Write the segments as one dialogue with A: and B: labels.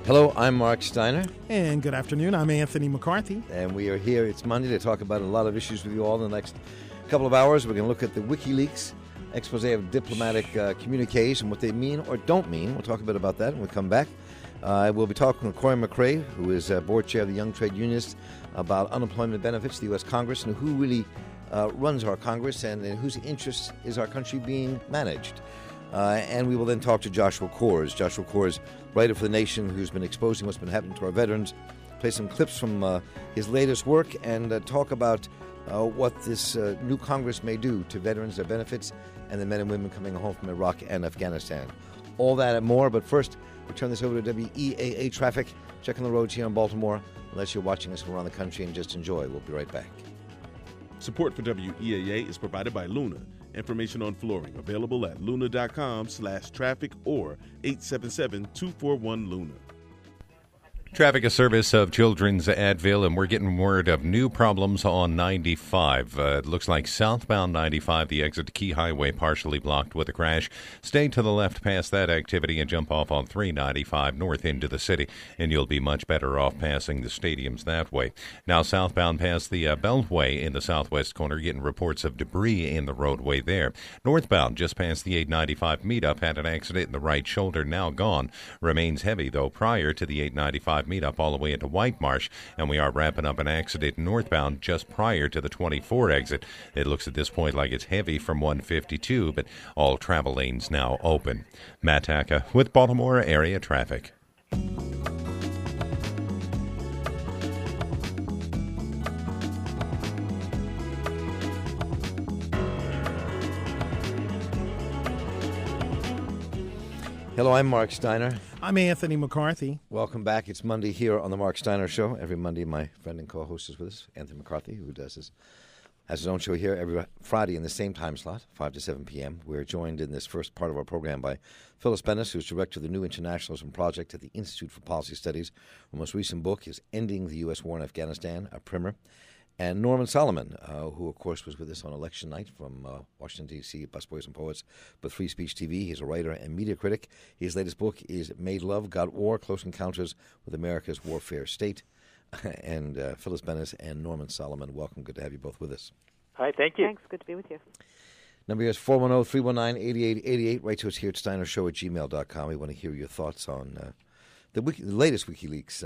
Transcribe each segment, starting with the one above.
A: Hello, I'm Mark Steiner.
B: And good afternoon, I'm Anthony McCarthy.
A: And we are here, it's Monday, to talk about a lot of issues with you all in the next couple of hours. We're going to look at the WikiLeaks expose of diplomatic communiques and what they mean or don't mean. We'll talk a bit about that when we come back. We'll be talking with Cory McRae, who is board chair of the Young Trade Unionists, about unemployment benefits to the U.S. Congress and who really runs our Congress and in whose interests is our country being managed. And we will then talk to Joshua Coors. Joshua Coors, writer for The Nation, who's been exposing what's been happening to our veterans, play some clips from his latest work, and talk about what this new Congress may do to veterans, their benefits, and the men and women coming home from Iraq and Afghanistan. All that and more, but first, we'll turn this over to WEAA Traffic. Checking the roads here in Baltimore, unless you're watching us from around the country, and just enjoy. We'll be right back.
C: Support for WEAA is provided by Luna. Information on flooring available at luna.com/traffic or 877-241-LUNA.
D: Traffic, a service of Children's Advil, and we're getting word of new problems on 95. It looks like southbound 95, the exit to Key Highway, partially blocked with a crash. Stay to the left past that activity and jump off on 395 north into the city, and you'll be much better off passing the stadiums that way. Now southbound past the Beltway in the southwest corner, getting reports of debris in the roadway there. Northbound, just past the 895 meetup, had an accident in the right shoulder, now gone. Remains heavy, though, prior to the 895 meetup all the way into White Marsh, and we are wrapping up an accident northbound just prior to the 24 exit. It looks at this point like it's heavy from 152, but all travel lanes now open. Matt Taka with Baltimore area traffic.
A: Hello, I'm Mark Steiner.
B: I'm Anthony McCarthy.
A: Welcome back. It's Monday here on the Mark Steiner Show. Every Monday, my friend and co-host is with us, Anthony McCarthy, who has his own show here every Friday in the same time slot, 5 to 7 p.m. We're joined in this first part of our program by Phyllis Bennis, who's director of the New Internationalism Project at the Institute for Policy Studies. Her most recent book is Ending the U.S. War in Afghanistan, a primer. And Norman Solomon, who, of course, was with us on election night from Washington, D.C., Busboys and Poets, but Free Speech TV. He's a writer and media critic. His latest book is Made Love, Got War, Close Encounters with America's Warfare State. And Phyllis Bennis and Norman Solomon, welcome. Good to have you both with us.
E: Hi, thank you.
F: Thanks. Good to be with you.
A: Number is 410-319-8888. Write to us here at steinershow@gmail.com. We want to hear your thoughts on the latest WikiLeaks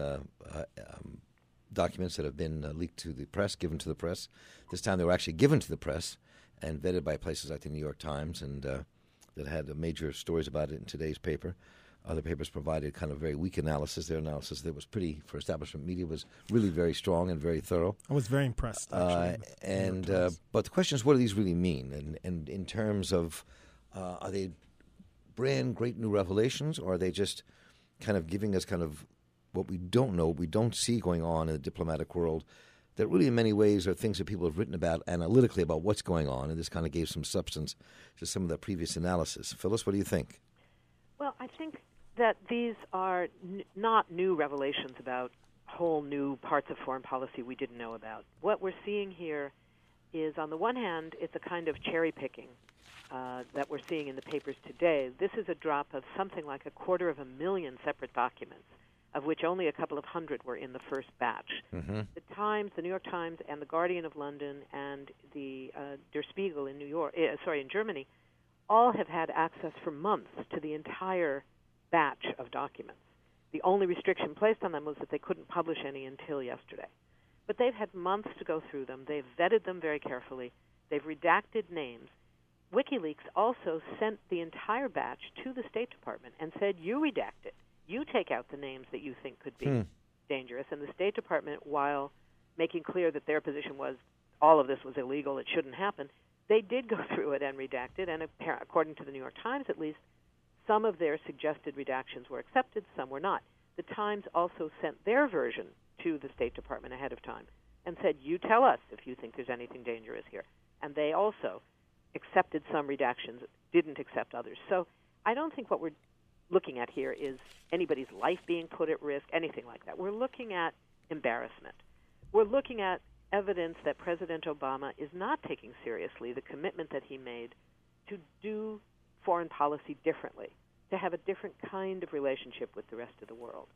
A: documents that have been leaked to the press, given to the press. This time they were actually given to the press and vetted by places like the New York Times, and that had major stories about it in today's paper. Other papers provided kind of very weak analysis. Their analysis that was pretty, for establishment media, was really very strong and very thorough.
B: I was very impressed, actually.
A: But the question is, what do these really mean? And in terms of, are they brand great new revelations, or are they just kind of giving us kind of what we don't know, what we don't see going on in the diplomatic world, that really in many ways are things that people have written about analytically about what's going on, and this kind of gave some substance to some of the previous analysis. Phyllis, what do you think?
F: Well, I think that these are not new revelations about whole new parts of foreign policy we didn't know about. What we're seeing here is, on the one hand, it's a kind of cherry-picking that we're seeing in the papers today. This is a drop of something like 250,000 separate documents, of which only a couple of hundred were in the first batch.
A: Mm-hmm.
F: The Times, the New York Times, and the Guardian of London, and the Der Spiegel in in Germany, all have had access for months to the entire batch of documents. The only restriction placed on them was that they couldn't publish any until yesterday. But they've had months to go through them. They've vetted them very carefully. They've redacted names. WikiLeaks also sent the entire batch to the State Department and said, you redact it. You take out the names that you think could be dangerous. And the State Department, while making clear that their position was all of this was illegal, it shouldn't happen, they did go through it and redact it. And according to the New York Times, at least, some of their suggested redactions were accepted, some were not. The Times also sent their version to the State Department ahead of time and said, you tell us if you think there's anything dangerous here. And they also accepted some redactions, didn't accept others. So I don't think what we're looking at here is anybody's life being put at risk, anything like that. We're looking at embarrassment. We're looking at evidence that President Obama is not taking seriously the commitment that he made to do foreign policy differently, to have a different kind of relationship with the rest of the world.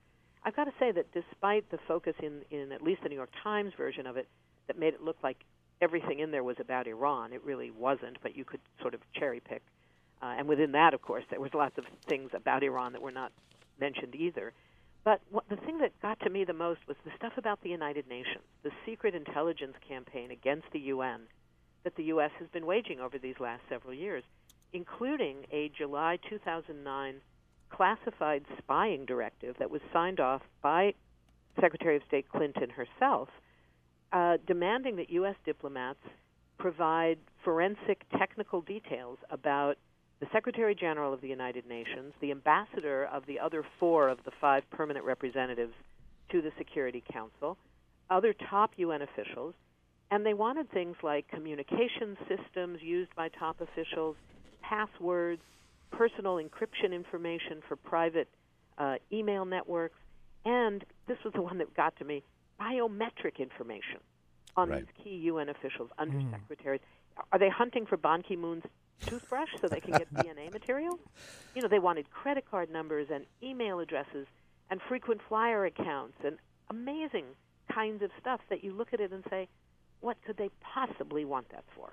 F: I've got to say that despite the focus in at least the New York Times version of it that made it look like everything in there was about Iran, it really wasn't, but you could sort of cherry pick. And within that, of course, there was lots of things about Iran that were not mentioned either. But the thing that got to me the most was the stuff about the United Nations, the secret intelligence campaign against the UN that the U.S. has been waging over these last several years, including a July 2009 classified spying directive that was signed off by Secretary of State Clinton herself, demanding that U.S. diplomats provide forensic technical details about the Secretary General of the United Nations, the ambassador of the other 4 of the 5 permanent representatives to the Security Council, other top UN officials, and they wanted things like communication systems used by top officials, passwords, personal encryption information for private email networks, and this was the one that got to me, biometric information on these key UN officials, undersecretaries. Are they hunting for Ban Ki-moon's toothbrush so they can get DNA material? You know, they wanted credit card numbers and email addresses and frequent flyer accounts and amazing kinds of stuff that you look at it and say, what could they possibly want that for?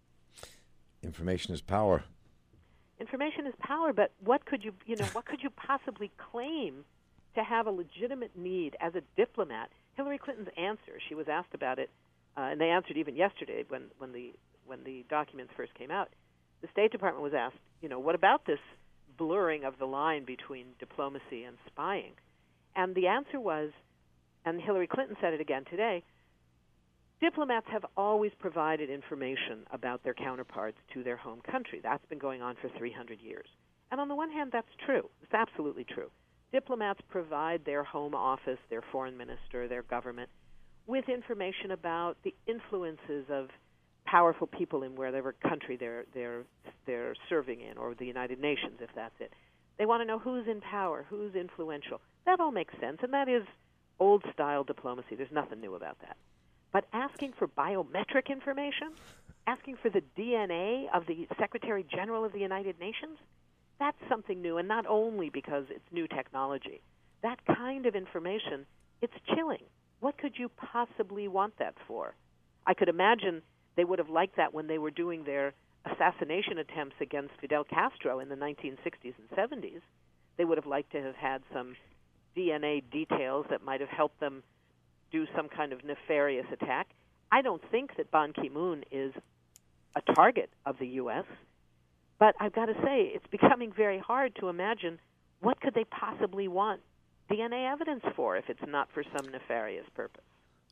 A: Information is power.
F: Information is power, but what could you possibly claim to have a legitimate need as a diplomat? Hillary Clinton's answer, she was asked about it, and they answered even yesterday when the documents first came out. The State Department was asked, what about this blurring of the line between diplomacy and spying? And the answer was, and Hillary Clinton said it again today, diplomats have always provided information about their counterparts to their home country. That's been going on for 300 years. And on the one hand, that's true. It's absolutely true. Diplomats provide their home office, their foreign minister, their government with information about the influences of powerful people in whatever country they're serving in, or the United Nations, if that's it. They want to know who's in power, who's influential. That all makes sense, and that is old-style diplomacy. There's nothing new about that. But asking for biometric information, asking for the DNA of the Secretary General of the United Nations, that's something new, and not only because it's new technology. That kind of information, it's chilling. What could you possibly want that for? I could imagine they would have liked that when they were doing their assassination attempts against Fidel Castro in the 1960s and 70s. They would have liked to have had some DNA details that might have helped them do some kind of nefarious attack. I don't think that Ban Ki-moon is a target of the U.S., but I've got to say, it's becoming very hard to imagine what could they possibly want DNA evidence for if it's not for some nefarious purpose.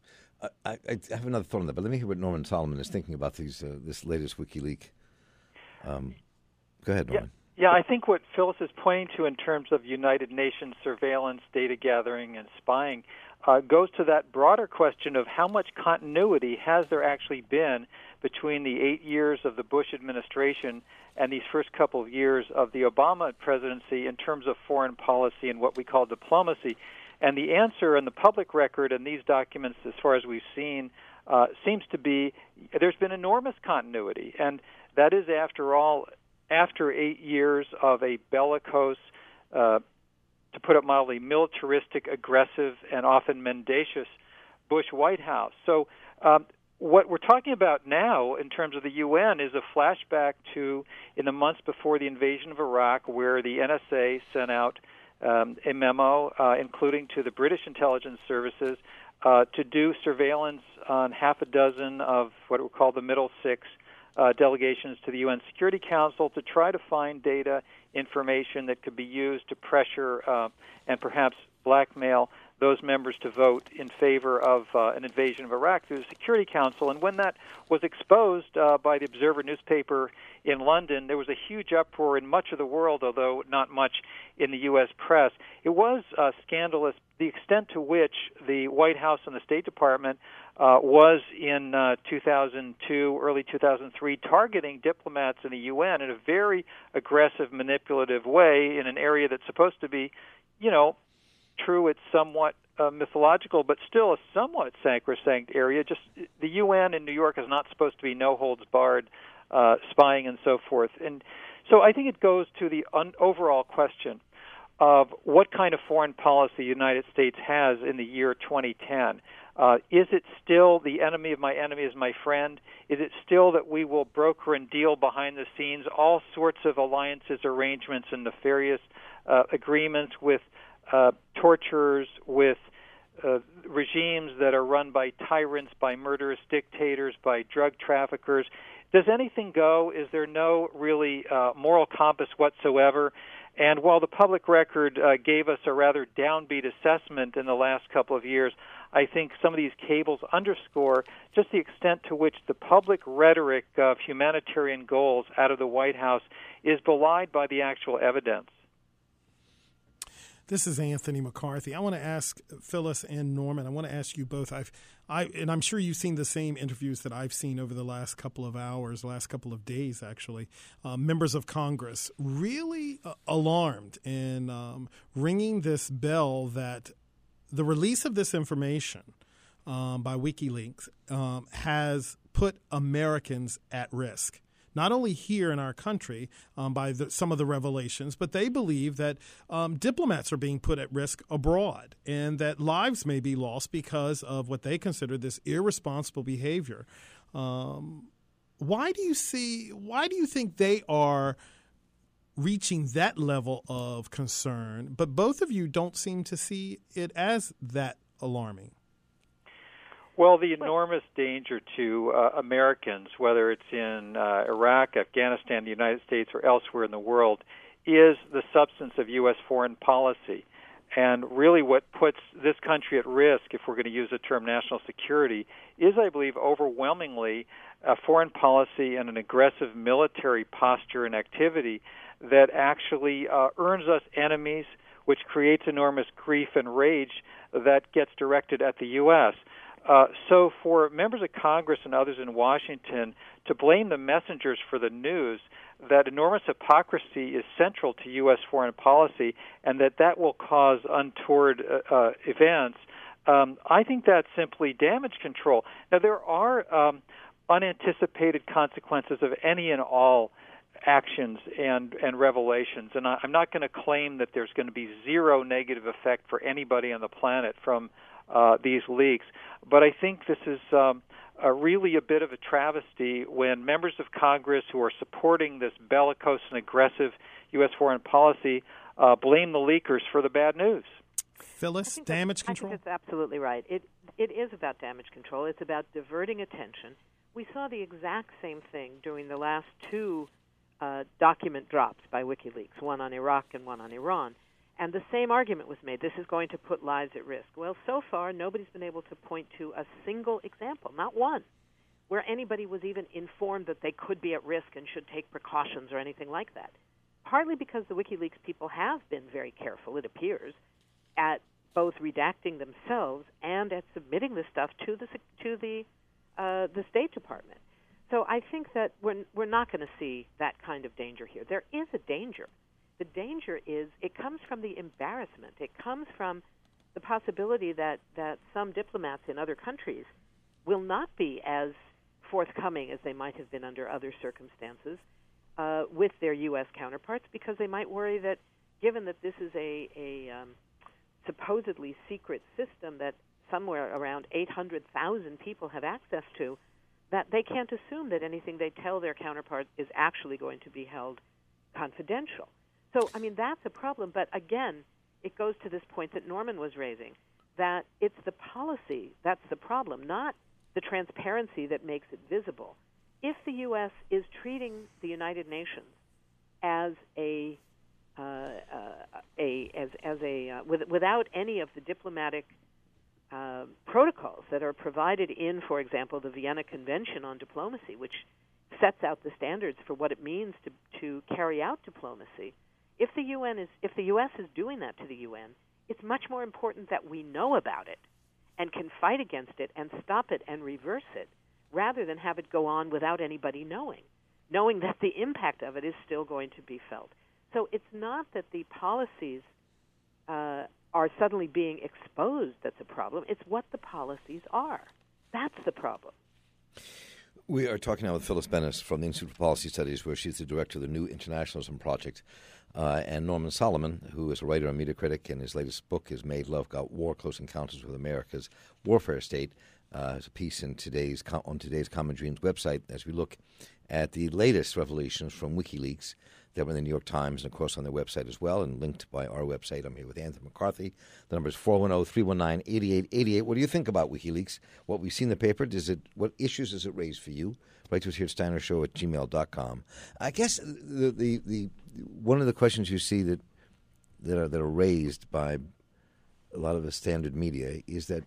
A: I have another thought on that, but let me hear what Norman Solomon is thinking about this latest WikiLeaks. Go ahead, Norman.
E: Yeah, I think what Phyllis is pointing to in terms of United Nations surveillance, data gathering, and spying goes to that broader question of how much continuity has there actually been between the 8 years of the Bush administration and these first couple of years of the Obama presidency in terms of foreign policy and what we call diplomacy. And the answer in the public record in these documents, as far as we've seen, seems to be there's been enormous continuity. And that is, after all, after 8 years of a bellicose, to put it mildly, militaristic, aggressive, and often mendacious Bush White House. So what we're talking about now in terms of the UN is a flashback to in the months before the invasion of Iraq, where the NSA sent out a memo, including to the British intelligence services, to do surveillance on half a dozen of what we call the Middle Six delegations to the UN Security Council to try to find data, information that could be used to pressure and perhaps blackmail those members to vote in favor of an invasion of Iraq through the Security Council. And when that was exposed by the Observer newspaper in London, there was a huge uproar in much of the world, although not much in the U.S. press. It was scandalous, the extent to which the White House and the State Department was in 2002, early 2003, targeting diplomats in the UN in a very aggressive, manipulative way in an area that's supposed to be, true, it's somewhat mythological, but still a somewhat sacrosanct area. Just the UN in New York is not supposed to be no-holds-barred spying and so forth. And so I think it goes to the overall question. of what kind of foreign policy the United States has in the year 2010. Is it still the enemy of my enemy is my friend? Is it still that we will broker and deal behind the scenes all sorts of alliances, arrangements, and nefarious agreements with torturers, with regimes that are run by tyrants, by murderous dictators, by drug traffickers? Does anything go? Is there no really moral compass whatsoever? And while the public record gave us a rather downbeat assessment in the last couple of years, I think some of these cables underscore just the extent to which the public rhetoric of humanitarian goals out of the White House is belied by the actual evidence.
B: This is Anthony McCarthy. I want to ask Phyllis and Norman, I want to ask you both. And I'm sure you've seen the same interviews that I've seen over the last couple of hours, last couple of days, actually. Members of Congress really alarmed and ringing this bell that the release of this information by WikiLeaks has put Americans at risk. Not only here in our country by some of the revelations, but they believe that diplomats are being put at risk abroad and that lives may be lost because of what they consider this irresponsible behavior. Why do you think they are reaching that level of concern, but both of you don't seem to see it as that alarming?
E: Well, the enormous danger to Americans, whether it's in Iraq, Afghanistan, the United States, or elsewhere in the world, is the substance of U.S. foreign policy. And really what puts this country at risk, if we're going to use the term national security, is, I believe, overwhelmingly a foreign policy and an aggressive military posture and activity that actually earns us enemies, which creates enormous grief and rage that gets directed at the U.S. So for members of Congress and others in Washington to blame the messengers for the news that enormous hypocrisy is central to U.S. foreign policy and that will cause untoward events, I think that's simply damage control. Now, there are unanticipated consequences of any and all actions and revelations, and I'm not going to claim that there's going to be zero negative effect for anybody on the planet from these leaks. But I think this is really a bit of a travesty when members of Congress who are supporting this bellicose and aggressive U.S. foreign policy blame the leakers for the bad news.
B: Phyllis, damage control?
F: I think that's absolutely right. It is about damage control. It's about diverting attention. We saw the exact same thing during the last two document drops by WikiLeaks, one on Iraq and one on Iran. And the same argument was made. This is going to put lives at risk. Well, so far, nobody's been able to point to a single example, not one, where anybody was even informed that they could be at risk and should take precautions or anything like that. Partly because the WikiLeaks people have been very careful, it appears, at both redacting themselves and at submitting this stuff to the State Department. So I think that we're not going to see that kind of danger here. There is a danger. The danger is it comes from the embarrassment. It comes from the possibility that some diplomats in other countries will not be as forthcoming as they might have been under other circumstances with their U.S. counterparts, because they might worry that, given that this is a supposedly secret system that somewhere around 800,000 people have access to, that they can't assume that anything they tell their counterparts is actually going to be held confidential. So, I mean, that's a problem. But again, it goes to this point that Norman was raising, that it's the policy that's the problem, not the transparency that makes it visible. If the U.S. is treating the United Nations as without any of the diplomatic protocols that are provided in, for example, the Vienna Convention on Diplomacy, which sets out the standards for what it means to carry out diplomacy. If the U.S. is doing that to the UN, it's much more important that we know about it and can fight against it and stop it and reverse it, rather than have it go on without anybody knowing that the impact of it is still going to be felt. So it's not that the policies are suddenly being exposed that's a problem. It's what the policies are. That's the problem.
A: We are talking now with Phyllis Bennis from the Institute for Policy Studies, where she's the director of the New Internationalism Project, and Norman Solomon, who is a writer and media critic, and his latest book is Made Love Got War, Close Encounters with America's Warfare State. It's a piece in on today's Common Dreams website as we look at the latest revelations from WikiLeaks that were in the New York Times and, of course, on their website as well, and linked by our website. I'm here with Anthony McCarthy. The number is 410-319-8888. What do you think about WikiLeaks? What we see in the paper, what issues does it raise for you? Write to us here at steinershow@gmail.com. I guess the one of the questions you see that are raised by a lot of the standard media is that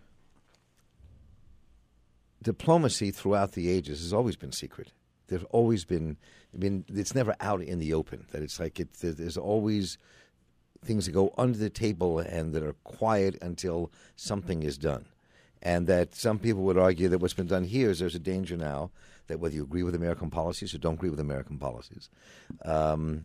A: diplomacy throughout the ages has always been secret. There's always been, it's never out in the open. That it's like there's always things that go under the table and that are quiet until something is done. And that some people would argue that what's been done here is there's a danger now that whether you agree with American policies or don't agree with American policies, that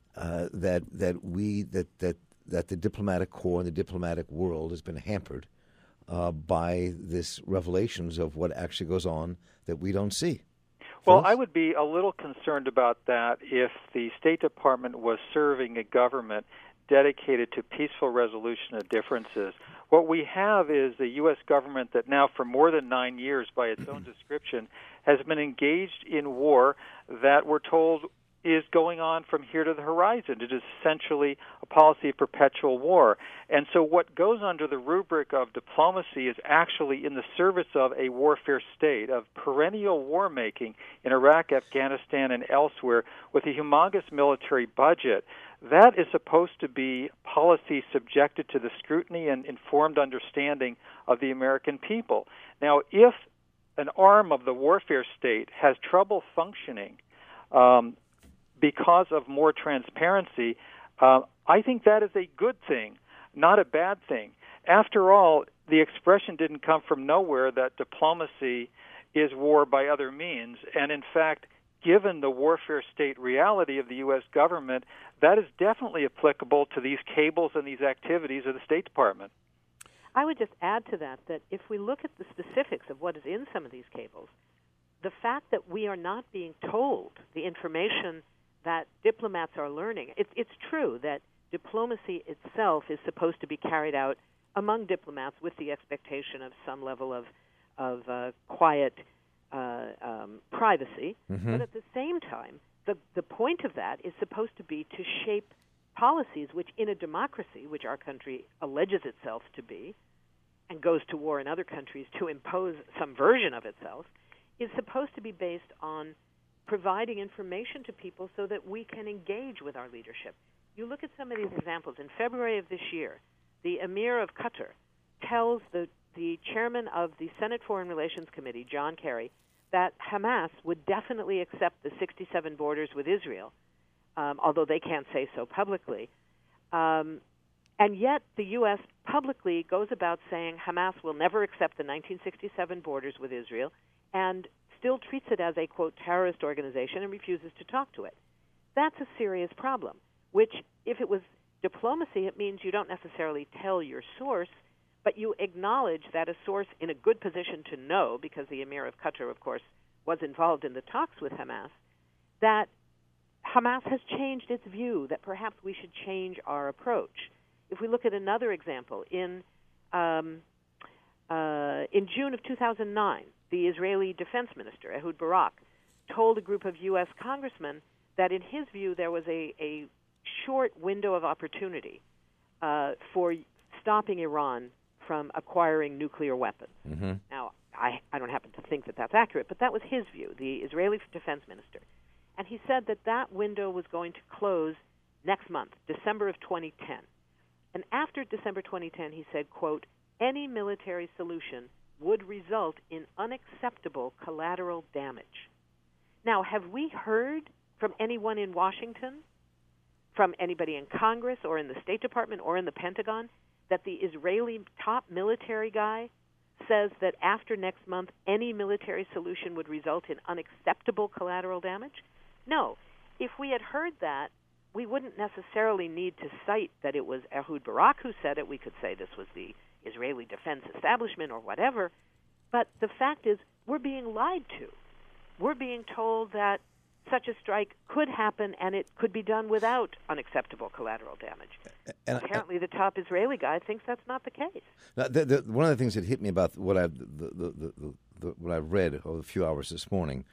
A: the diplomatic corps and the diplomatic world has been hampered by this revelations of what actually goes on that we don't see.
E: Well, I would be a little concerned about that if the State Department was serving a government dedicated to peaceful resolution of differences. What we have is a U.S. government that now for more than 9 years, by its own description, has been engaged in war that we're told is going on from here to the horizon. It is essentially a policy of perpetual war. And so what goes under the rubric of diplomacy is actually in the service of a warfare state, of perennial war making in Iraq, Afghanistan, and elsewhere with a humongous military budget. That is supposed to be policy subjected to the scrutiny and informed understanding of the American people. Now, if an arm of the warfare state has trouble functioning because of more transparency, I think that is a good thing, not a bad thing. After all, the expression didn't come from nowhere that diplomacy is war by other means. And in fact, given the warfare state reality of the U.S. government, that is definitely applicable to these cables and these activities of the State Department.
F: I would just add to that that if we look at the specifics of what is in some of these cables, the fact that we are not being told the information that diplomats are learning, it's true that diplomacy itself is supposed to be carried out among diplomats with the expectation of some level of quiet privacy, but at the same time, the point of that is supposed to be to shape policies which, in a democracy, which our country alleges itself to be, and goes to war in other countries to impose some version of itself, is supposed to be based on providing information to people so that we can engage with our leadership. You look at some of these examples. In February of this year, the Emir of Qatar tells the chairman of the Senate Foreign Relations Committee, John Kerry, that Hamas would definitely accept the 67 borders with Israel, although they can't say so publicly. And yet the U.S. publicly goes about saying Hamas will never accept the 1967 borders with Israel and still treats it as a, quote, terrorist organization and refuses to talk to it. That's a serious problem, which, if it was diplomacy, it means you don't necessarily tell your source, but you acknowledge that a source in a good position to know, because the Emir of Qatar, of course, was involved in the talks with Hamas, that Hamas has changed its view, that perhaps we should change our approach. If we look at another example, in June of 2009, the Israeli defense minister, Ehud Barak, told a group of U.S. congressmen that in his view there was a short window of opportunity for stopping Iran from acquiring nuclear weapons. Mm-hmm. Now, I don't happen to think that that's accurate, but that was his view, the Israeli defense minister. And he said that window was going to close next month, December of 2010. And after December 2010, he said, quote, any military solution would result in unacceptable collateral damage. Now, have we heard from anyone in Washington, from anybody in Congress or in the State Department or in the Pentagon, that the Israeli top military guy says that after next month any military solution would result in unacceptable collateral damage? No. If we had heard that, we wouldn't necessarily need to cite that it was Ehud Barak who said it. We could say this was the Israeli defense establishment or whatever. But the fact is, we're being lied to. we're being told that such a strike could happen and it could be done without unacceptable collateral damage. And apparently the top Israeli guy thinks that's not the case.
A: Now, one of the things that hit me about what I've read over a few hours this morning,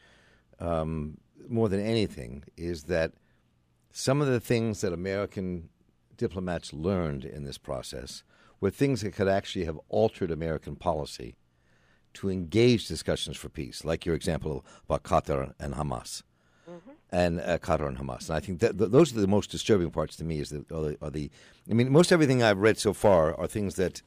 A: more than anything, is that some of the things that American diplomats learned in this process were things that could actually have altered American policy to engage discussions for peace, like your example about Qatar and Hamas. And Qatar and Hamas. And I think that those are the most disturbing parts to me. I mean, most everything I've read so far are things that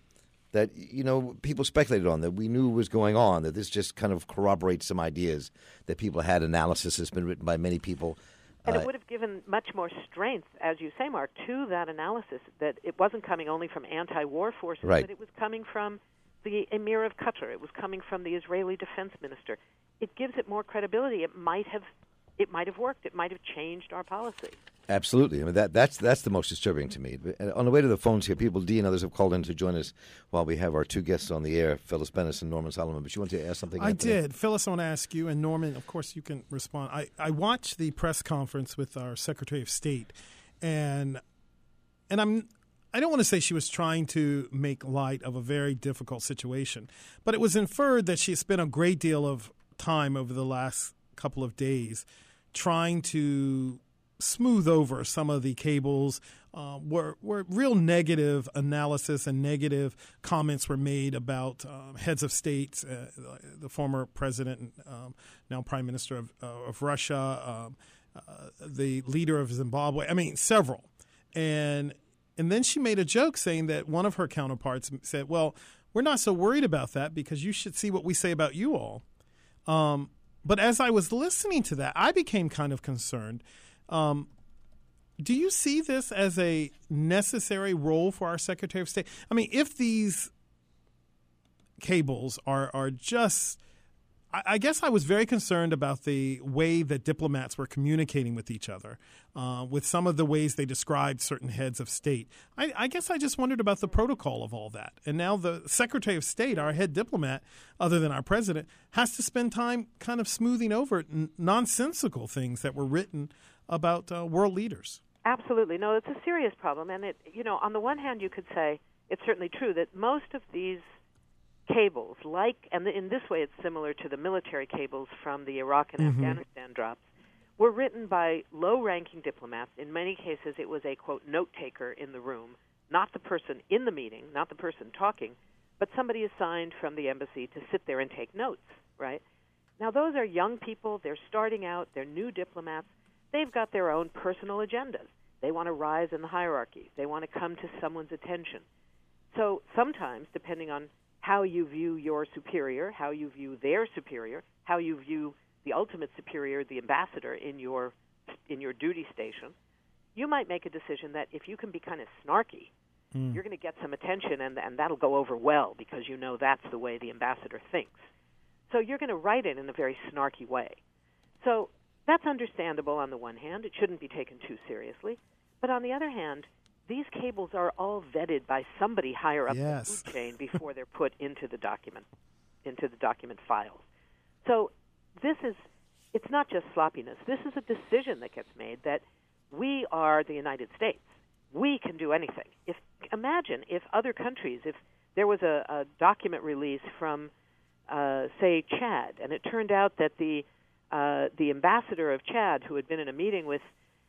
A: people speculated on, that we knew was going on, that this just kind of corroborates some ideas that people had. Analysis has been written by many people.
F: And it would have given much more strength, as you say, Mark, to that analysis, that it wasn't coming only from anti-war forces,
A: right,
F: but it was coming from the Emir of Qatar. It was coming from the Israeli defense minister. It gives it more credibility. It might have worked. It might have changed our policy.
A: Absolutely. I mean, that's the most disturbing to me. On the way to the phones here, Dee and others have called in to join us while we have our two guests on the air, Phyllis Bennis and Norman Solomon. But you want to ask something?
B: I did. Phyllis, I want to ask you, and Norman, of course, you can respond. I watched the press conference with our Secretary of State, and I don't want to say she was trying to make light of a very difficult situation, but it was inferred that she spent a great deal of time over the last couple of days trying to smooth over some of the cables where real negative analysis and negative comments were made about heads of states, the former president, now prime minister of Russia, the leader of Zimbabwe. I mean, several. And then she made a joke saying that one of her counterparts said, well, we're not so worried about that because you should see what we say about you all. But as I was listening to that, I became kind of concerned. Do you see this as a necessary role for our Secretary of State? I mean, if these cables are just – I guess I was very concerned about the way that diplomats were communicating with each other, with some of the ways they described certain heads of state. I guess I just wondered about the protocol of all that. And now the Secretary of State, our head diplomat, other than our president, has to spend time kind of smoothing over nonsensical things that were written about world leaders.
F: Absolutely. No, it's a serious problem. And, on the one hand, you could say it's certainly true that most of these cables, and in this way it's similar to the military cables from the Iraq and Afghanistan drops, were written by low-ranking diplomats. In many cases, it was a, quote, note-taker in the room, not the person in the meeting, not the person talking, but somebody assigned from the embassy to sit there and take notes, right? Now, those are young people. They're starting out. They're new diplomats. They've got their own personal agendas. They want to rise in the hierarchy. They want to come to someone's attention. So sometimes, depending on how you view your superior, how you view their superior, how you view the ultimate superior, the ambassador in your duty station, you might make a decision that if you can be kind of snarky, you're going to get some attention, and that'll go over well because you know that's the way the ambassador thinks. So you're going to write it in a very snarky way. So that's understandable on the one hand. It shouldn't be taken too seriously. But on the other hand, these cables are all vetted by somebody higher up the food chain before they're put into the document files. So it's not just sloppiness. This is a decision that gets made that we are the United States. We can do anything. Imagine if other countries, if there was a document release from, say, Chad, and it turned out that the ambassador of Chad, who had been in a meeting with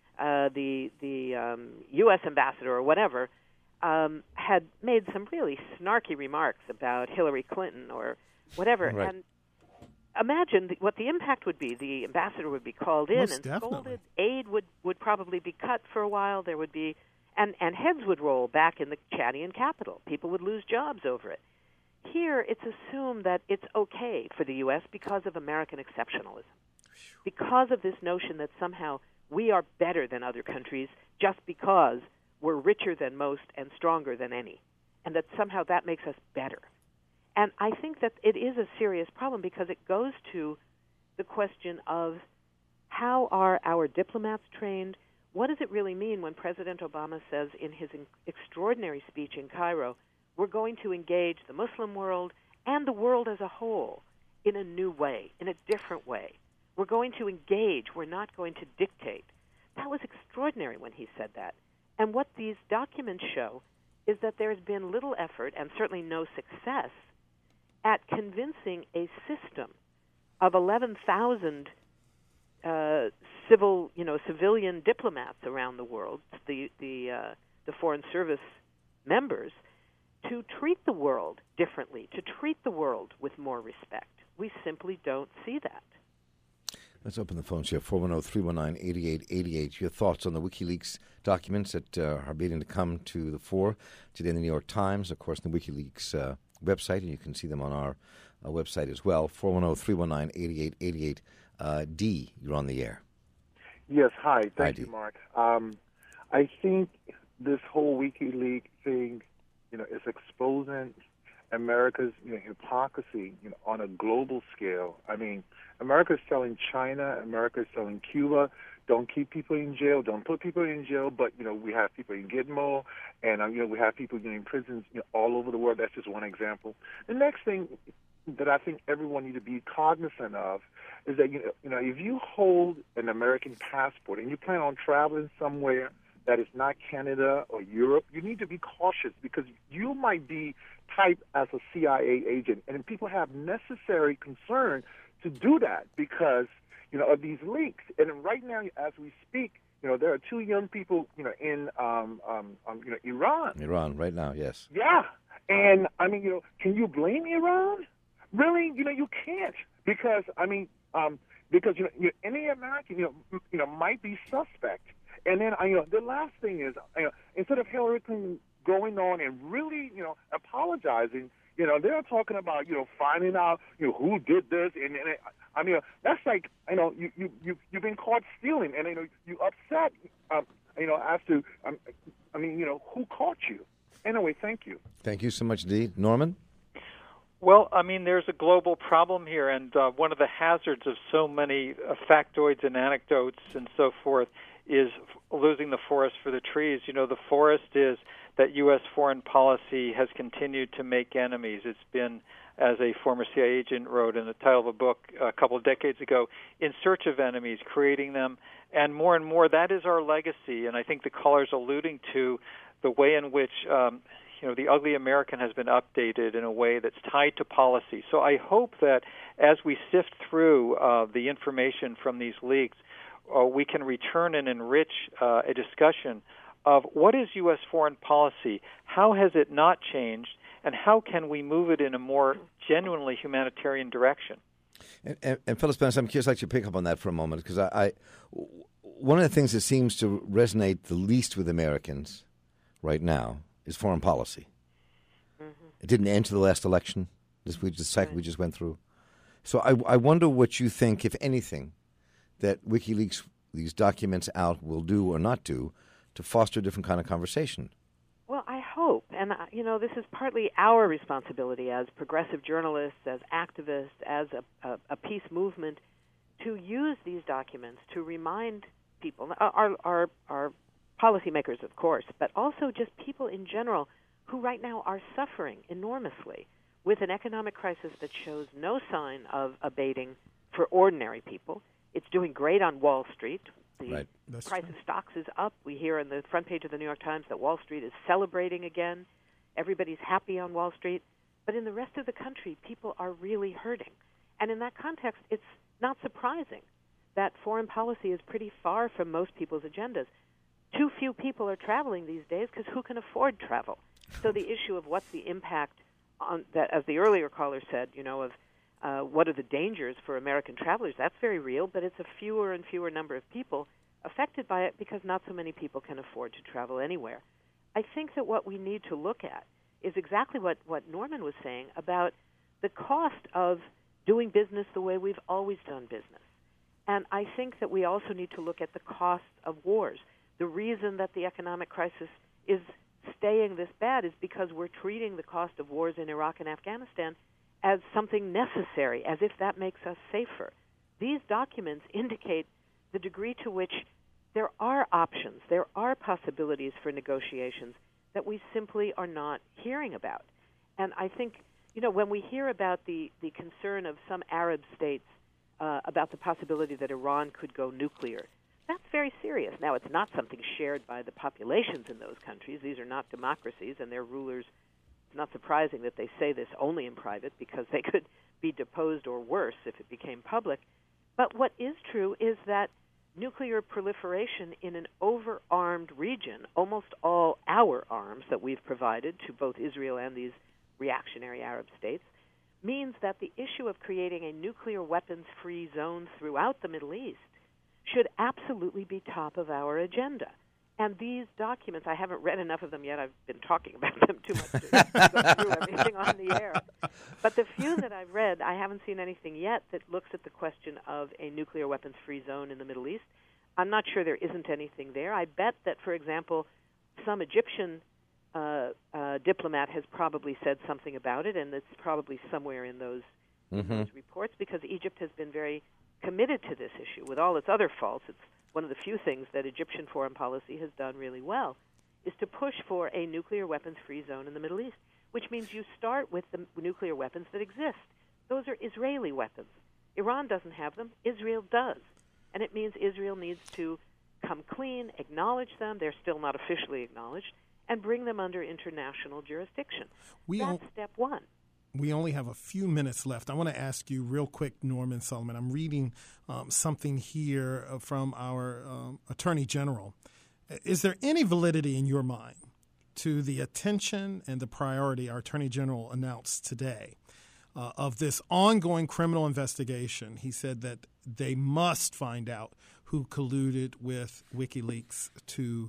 F: the U.S. ambassador or whatever, had made some really snarky remarks about Hillary Clinton or whatever. Right. And imagine what the impact would be. The ambassador would be called in and scolded. Aid would probably be cut for a while. There would be, and heads would roll back in the Chadian capital. People would lose jobs over it. Here, it's assumed that it's okay for the U.S. because of American exceptionalism, because of this notion that somehow we are better than other countries just because we're richer than most and stronger than any, and that somehow that makes us better. And I think that it is a serious problem because it goes to the question of how are our diplomats trained? What does it really mean when President Obama says in his extraordinary speech in Cairo, we're going to engage the Muslim world and the world as a whole in a new way, in a different way. We're going to engage. We're not going to dictate. That was extraordinary when he said that. And what these documents show is that there's been little effort and certainly no success at convincing a system of 11,000 civilian diplomats around the world, the Foreign Service members, to treat the world differently, to treat the world with more respect. We simply don't see that.
A: Let's open the phones here, 410-319-8888. Your thoughts on the WikiLeaks documents that are beginning to come to the fore today in the New York Times, of course, in the WikiLeaks website, and you can see them on our website as well, 410-319-8888. D, you're on the air.
G: Yes, hi. Thank
A: Hi,
G: you,
A: D.
G: Mark. I think this whole WikiLeaks thing, is exposing America's hypocrisy on a global scale. I mean, America's telling China, America's telling Cuba, don't keep people in jail, don't put people in jail, but we have people in Gitmo, and we have people in prisons all over the world. That's just one example. The next thing that I think everyone needs to be cognizant of is that if you hold an American passport and you plan on traveling somewhere that is not Canada or Europe, you need to be cautious because you might be typed as a CIA agent, and people have necessary concern to do that because of these leaks. And right now, as we speak, there are two young people in Iran.
A: Iran, right now, yes.
G: Yeah, and I mean, can you blame Iran? Really, you can't because any American, might be suspect. And then, the last thing is, instead of Hillary Clinton going on and really, apologizing, they're talking about, finding out, who did this, and I mean, that's like, you've been caught stealing, and you upset, as to, who caught you? Anyway, thank you.
A: Thank you so much, D. Norman?
E: Well, I mean, there's a global problem here, and one of the hazards of so many factoids and anecdotes and so forth is losing the forest for the trees. The forest is that U.S. foreign policy has continued to make enemies. It's been, as a former CIA agent wrote in the title of a book a couple of decades ago, in search of enemies, creating them, and more, that is our legacy. And I think the caller's alluding to the way in which the ugly American has been updated in a way that's tied to policy. So I hope that as we sift through the information from these leaks, we can return and enrich a discussion of what is U.S. foreign policy, how has it not changed, and how can we move it in a more genuinely humanitarian direction.
A: And Phyllis Bennis, I'm curious, I'd like you to pick up on that for a moment, because one of the things that seems to resonate the least with Americans right now is foreign policy. Mm-hmm. It didn't end to the last election, the cycle we just went through. So I wonder what you think, if anything, that WikiLeaks, these documents out, will do or not do to foster a different kind of conversation.
F: Well, I hope. And, this is partly our responsibility as progressive journalists, as activists, as a peace movement, to use these documents to remind people, our policymakers, of course, but also just people in general who right now are suffering enormously with an economic crisis that shows no sign of abating for ordinary people. It's doing great on Wall Street. The price of stocks is up. We hear on the front page of the New York Times that Wall Street is celebrating again. Everybody's happy on Wall Street. But in the rest of the country, people are really hurting. And in that context, it's not surprising that foreign policy is pretty far from most people's agendas. Too few people are traveling these days because who can afford travel? So the issue of what's the impact on that, as the earlier caller said, of what are the dangers for American travelers, that's very real, but it's a fewer and fewer number of people affected by it because not so many people can afford to travel anywhere. I think that what we need to look at is exactly what Norman was saying about the cost of doing business the way we've always done business. And I think that we also need to look at the cost of wars. The reason that the economic crisis is staying this bad is because we're treating the cost of wars in Iraq and Afghanistan as something necessary, as if that makes us safer. These documents indicate the degree to which there are options, there are possibilities for negotiations that we simply are not hearing about. And I think, when we hear about the concern of some Arab states about the possibility that Iran could go nuclear, that's very serious. Now, it's not something shared by the populations in those countries. These are not democracies, and their rulers, it's not surprising that they say this only in private because they could be deposed or worse if it became public. But what is true is that nuclear proliferation in an over-armed region, almost all our arms that we've provided to both Israel and these reactionary Arab states, means that the issue of creating a nuclear weapons-free zone throughout the Middle East should absolutely be top of our agenda. And these documents, I haven't read enough of them yet. I've been talking about them too much to go through everything on the air. But the few that I've read, I haven't seen anything yet that looks at the question of a nuclear weapons-free zone in the Middle East. I'm not sure there isn't anything there. I bet that, for example, some Egyptian diplomat has probably said something about it, and it's probably somewhere in those reports, because Egypt has been very committed to this issue. With all its other faults, it's one of the few things that Egyptian foreign policy has done really well, is to push for a nuclear weapons-free zone in the Middle East, which means you start with the nuclear weapons that exist. Those are Israeli weapons. Iran doesn't have them. Israel does. And it means Israel needs to come clean, acknowledge them. They're still not officially acknowledged, and bring them under international jurisdiction. That's step one.
B: We only have a few minutes left. I want to ask you real quick, Norman Solomon. I'm reading something here from our Attorney General. Is there any validity in your mind to the attention and the priority our Attorney General announced today of this ongoing criminal investigation? He said that they must find out who colluded with WikiLeaks to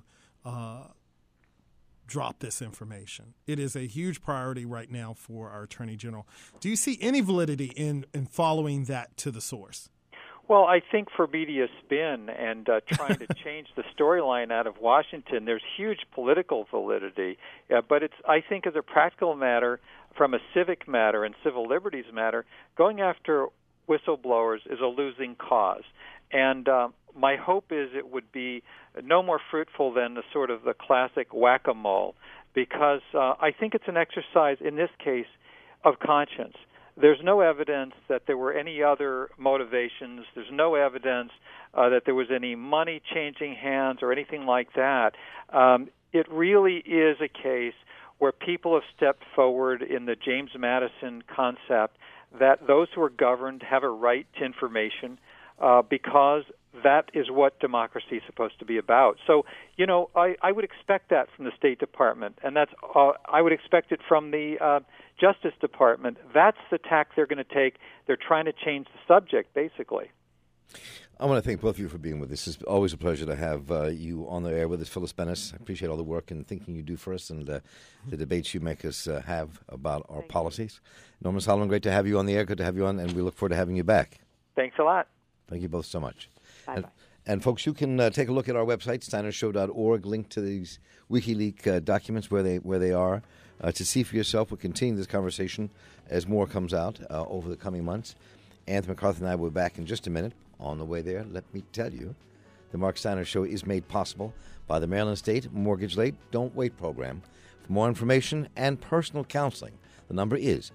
B: drop this information. It is a huge priority right now for our Attorney General. Do you see any validity in following that to the source?
E: Well, I think for media spin and trying to change the storyline out of Washington, there's huge political validity. But I think as a practical matter, from a civic matter and civil liberties matter, going after whistleblowers is a losing cause. And my hope is it would be no more fruitful than the sort of the classic whack-a-mole, because I think it's an exercise, in this case, of conscience. There's no evidence that there were any other motivations. There's no evidence that there was any money changing hands or anything like that. It really is a case where people have stepped forward in the James Madison concept that those who are governed have a right to information because that is what democracy is supposed to be about. So, I would expect that from the State Department, and that's I would expect it from the Justice Department. That's the tack they're going to take. They're trying to change the subject, basically.
A: I want to thank both of you for being with us. It's always a pleasure to have you on the air with us, Phyllis Bennis. I appreciate all the work and thinking you do for us and the debates you make us have about our policies. Norman Solomon, great to have you on the air. Good to have you on, and we look forward to having you back.
E: Thanks a lot.
A: Thank you both so much.
F: Bye-bye.
A: And folks, you can take a look at our website, steinershow.org, link to these WikiLeaks documents where they are to see for yourself. We'll continue this conversation as more comes out over the coming months. Anthony McCarthy and I will be back in just a minute. On the way there, let me tell you, the Mark Steiner Show is made possible by the Maryland State Mortgage Late Don't Wait program. For more information and personal counseling, the number is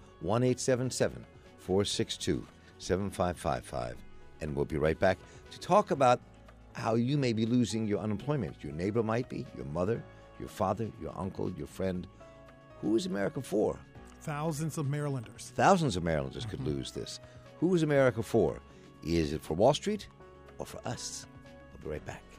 A: 1-877-462-7555. And we'll be right back to talk about how you may be losing your unemployment. Your neighbor might be, your mother, your father, your uncle, your friend. Who is America for?
B: Thousands of Marylanders.
A: Thousands of Marylanders could lose this. Who is America for? Is it for Wall Street or for us? We'll be right back.